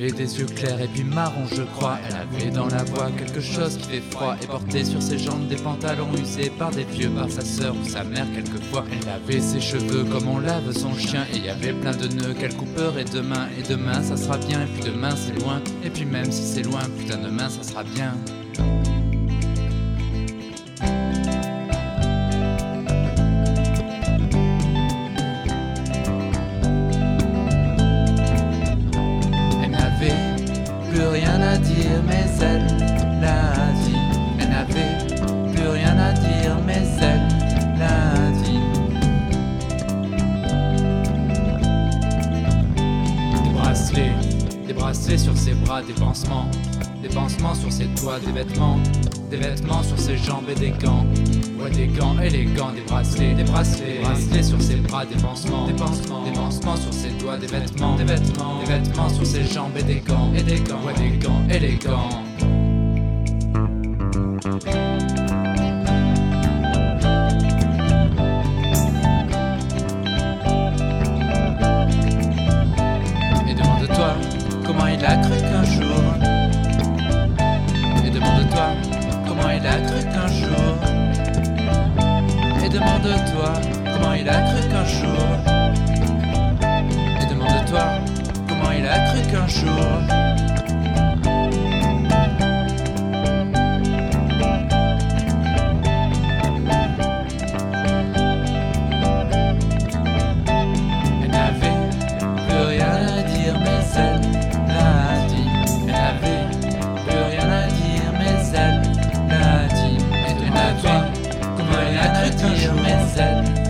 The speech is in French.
avait des yeux clairs et puis marron je crois. Elle avait dans la voix quelque chose qui fait froid et portait sur ses jambes des pantalons usés par des vieux, par sa sœur ou sa mère quelquefois. Elle lavait ses cheveux comme on lave son chien et y avait plein de nœuds qu'elle couperait demain. Et demain ça sera bien et puis demain c'est loin. Et puis même si c'est loin, putain demain ça sera bien. Plus rien à dire mais elle l'a dit. Elle n'avait plus rien à dire mais elle l'a dit. Des bracelets sur ses bras, des pansements sur ses doigts, des vêtements sur ses jambes et des gants. Ouais, des gants élégants, des bracelets sur ses bras, des pansements sur ses doigts, des vêtements sur ses jambes et des gants, ouais, des gants élégants. Et demande-toi comment il a cru qu'un jour. Et demande-toi comment il a cru qu'un jour. Et demande-toi comment il a cru qu'un jour. Et demande-toi comment il a cru qu'un jour. Elle n'avait plus rien à dire mais elle l'a dit. Elle n'avait plus rien à dire mais elle l'a dit. Et demande-toi comment il a cru qu'un jour mais elle